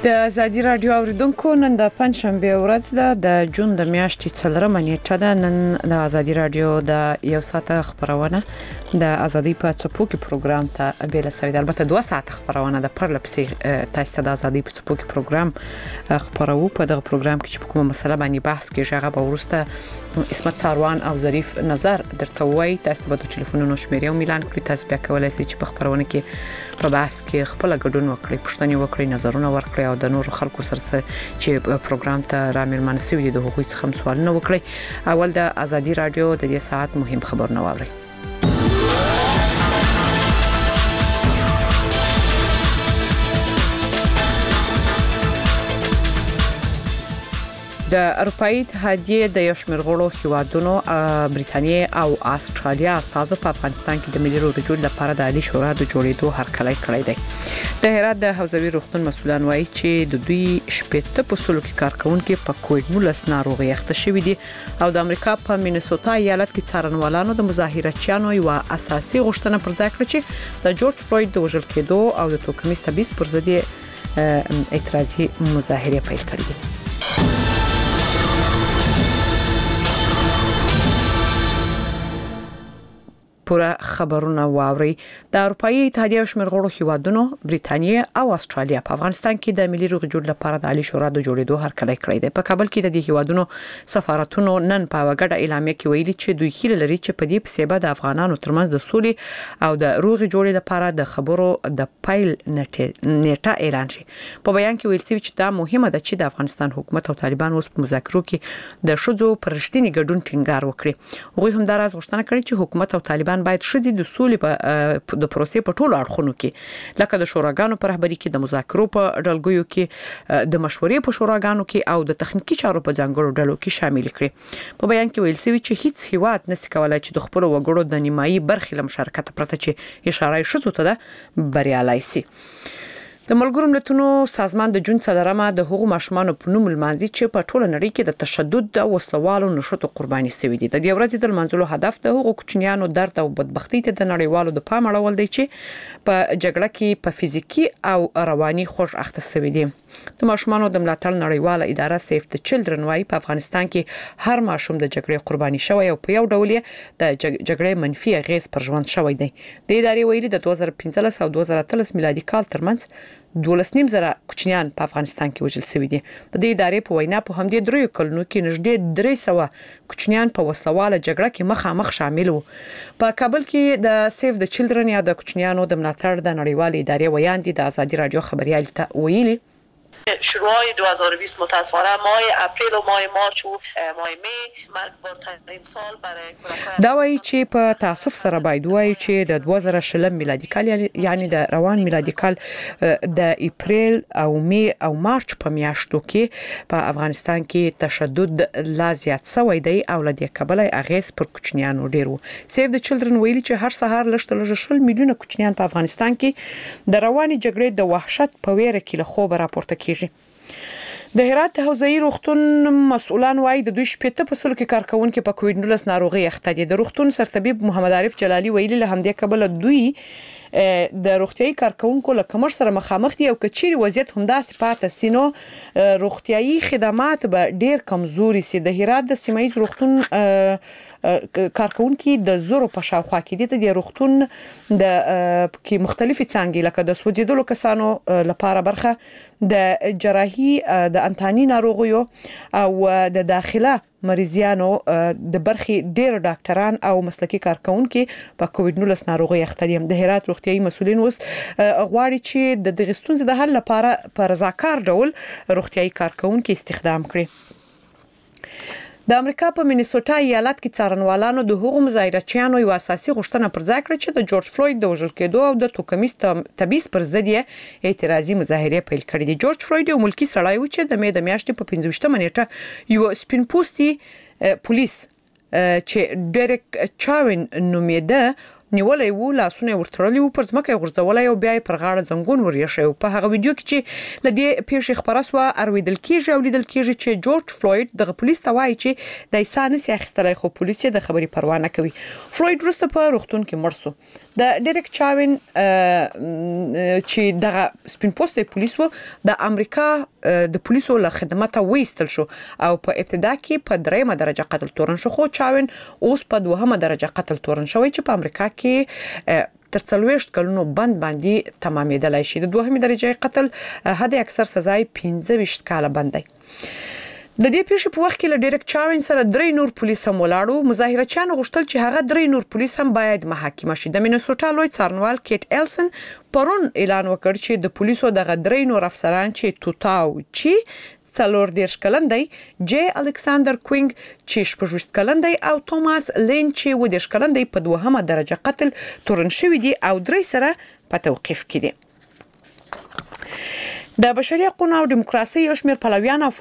د ازادي رادیو اوریدونکو نن د پنځشنبه ورځ ده د جون د میاشتې 4 نیټه ده. نن د ازادي رادیو د یو ساعت خبرونه د ازادي په څپو کې پروګرام ته بیل سوي. البته 2 ساعت خبرونه د پرلپسې تاسو ته د ازادي په څپو کې پروګرام خبرو. په دغه پروګرام کې چې کومه مسله باندې بحث کیږي هغه به ورسته اسمت ساروان او ظریف نظر درته وایي. تاسو به د ټلیفونونو شمیرې او ميلان کړئ. تاسو بیا کولای شئ چې په خبرونه کې په بحث کې خپل ګډون وکړئ، پوښتنې وکړئ، نظرونه ورکړئ او د نور خلکو سره چې پروګرام ته رامل منسوي دي د حقوقي څخه سوالونه وکړئ. اول د ازادي رادیو د دې ساعت مهم خبرونه واورئ. د اروپאי اتحادیه د یو شمېر غړو هیوادونو بریتانیا او استرالیا استازو په افغانستان کې د ملي روغتیا لپاره د عالی شورا د جوړېدو هرکلی کړی دی. د هرات د حوزوي روغتون مسؤلان وایي چې د دوی شپږ په سلو کې کارکونکو په کووډ-19 ناروغي اخته شوي دي او د امریکا په مینیسوتا ایالت کې څارنوالانو د مظاهرچیانو یو اساسي غوښتنه پر ځای کړې چې د جورج فلوید د وژل کېدو او د توکمیز تبعیض پر ضد اعتراضي مظاهره پیل کړې دي. پوره خبرونه واوري. د اروپאי اتحادیه شمېر غړو هیوادونو بریتانیا او استرالیا په افغانستان کې د ملي روغتیا لپاره د عالی شورا د جوړېدو هرکلی کړی دی. په کابل کې د دې هیوادونو سفارتونو نن په وګړه اعلامیه کې ویلي چې دوی هیله لري چې په دې پسې د افغانانو ترمنځ د سولې او د روغ جوړې لپاره د خبرو د پایل نیټه اعلان شي. په بیان کې ویل شوی چې دا مهمه ده چې د افغانستان حکومت او طالبان اوس په مذاکرو کې د شذو پرشتنی ګډون ټینګار وکړي. هغوی هم دا راز غوښتنه کړې چې حکومت او طالبان باید شذې د سولې په د پروسې په ټولو اړخونو کې لکه د شوراګانو په رهبري کې، د مذاکرو په ډلګیو کې، د مشورې په شوراګانو کې او د تخنیکی چارو په ځانګړو ډلو کې شامل کړي. په بیان کې ویل شوی چې هیڅ هیواد نشي کولای چې د خپل وګړو د نیمایي برخې له مشارکت پرته چې اشاره شذو ته ده بریالي شي. د ملګرو ملتونو سازمان د جون 4 د حقوقو ماشومانو په نوم لمانځي چې په ټوله نړۍ کې د تشدد او وسلوالو نشټو قرباني شوي دي. د دې ورځې د منځلو هدف د حقوقو کوچنیانو درد او بدبختی ته د نړیوالو د پام اړول دی چې په جګړه کې په فزیکی او رواني خوښ اخته شوي دي. د ماشومانو د ملاتړ نړیواله اداره سیف د چلډرن وايي په افغانستان کې هر ماشوم د جګړې قرباني شوی او په یو ډول د جګړې منفي اغیز پر ژوند شوی دی. د ادارې ویلي د 2015 او 2013 میلادي کال ترمنځ 12,000 کوچنیان په افغانستان کې وژل شوي دي. د دې ادارې په وینا په همدې درې کلونو کې نږدې 300 کوچنیان په وسلواله جګړه کې مخامخ شامل وو. په کابل کې د سیف د چلډرن یا د کوچنیانو د ملاتړ د نړیوالې ادارې ویاندې د ازادي رادیو خبريال ته ویلي شروع 2020 متاسفانه ماه اپریل و ماه مارچ و ماه می مرگبارترین سال برای دا وایي چې په تاسف سره باید وایي چې د 2020 میلادي کال یعنی د روان میلادي کال د اپریل او می او مارچ په میاشتو کې په افغانستان کې تشدد لا زیات شوی دی او لدې کابل اغیز پر کوچنیانو ډیر وو. سیف د چلډرن ویلي چې هر سهار لږ 10 میلیونه کوچنیان په افغانستان کې د رواني جګړې د وحشت په ویره کې له خوب راپورته کیږي. د هرات د حوزوي روغتون مسؤلان وایي د دوی شپږ په سلو کې کارکونکو په کووډ-19 ناروغي اخته دي. د روغتون سرطبيب محمد عارف جلالي ویلي له همدې کبل دوی د روغتيایي کارکونکو له کمر سره مخامخ دي او کچيري وضعیت همدا صفات سينو روغتيایي خدمات به ډیر کمزوري سي. د هرات د سیمایي روغتون کارکونکو د زورو په شاوخوا کې دي. د روغتون د کې مختلفي څانګې لکه د سوځیدلو کسانو لپاره برخه د جراحي د انتاني ناروغیو او د داخله مریضانو د برخې ډیر ډاکټران او مسلکي کارکونکو په کووډ-19 ناروغي اخته دي. د هرات روغتيایي مسؤلین اوس غواړي چې د دغه ستونزې د حل لپاره په رضاکار ډول روغتيایي کارکونکو استخدام کړي. د امریکا په مینیسوتا ایالت کې څارنوالانو د حقوقو مظاهرچیانو یو اساسي غوښتنه پر ځای کړه چې د جورج فلوید د وژل کېدو او د توکمیز تبعیض پر ضد اعتراضي مظاهره پیل کړې دي. جورج فلوید یو ملکی سړی و چې د مې د میاشتې په 15 نیټه یو سپین پوستي پولیس چې ډیرک چاوین نومیده نیولې وو لاسونه ورتړلې وو پر ځمکه غورځولای او بیا پر غاړه زنګون ورېښه په هغه ویډیو کې چې لدې پیښې خبره سو ارویدل کېږي او لیدل کېږي چې جورج فلوید د پولیس ته وایي چې د انسان سي اخیستلای خو پولیس د خبري پروا نه کوي. فلوید وروسته په روغتون کې مړ شو. د ډیرک چاوین چې د سپین پوسټ پولیس وو د امریکا د پولیسو له خدمته وېستل شو او په ابتدا کې په 3مه درجه قتل تورن شو خو چاوین اوس په 2مه درجه قتل تورن شوی چې په امریکا کې تر 40 کلونو بند باندې تمامېدلای شي. د 2مه درجه قتل حد اکثر سزا 15 کاله بند دی. د دې پیښې په وخت کې له ډیرک چاوین سره 3 نور پولیس هم ولاړو. مظاهرچیان غوښتل چې هغه 3 نور پولیس هم باید محاکمه شي. د مینیسوټا لوی څارنوال کیټ ایلسن پرون اعلان وکړ چې د پولیسو د 3 نور افسران چې توتاو چې 40 کلن دی، جی الکساندر کوینګ چې 16 کلن دی او توماس لین چې 20 کلن دی په 2مه درجه قتل تورن شوی دي او 3 سره په توقيف کې دي. د بشري حقوقو او دیموکراسي یو شمېر پلویان او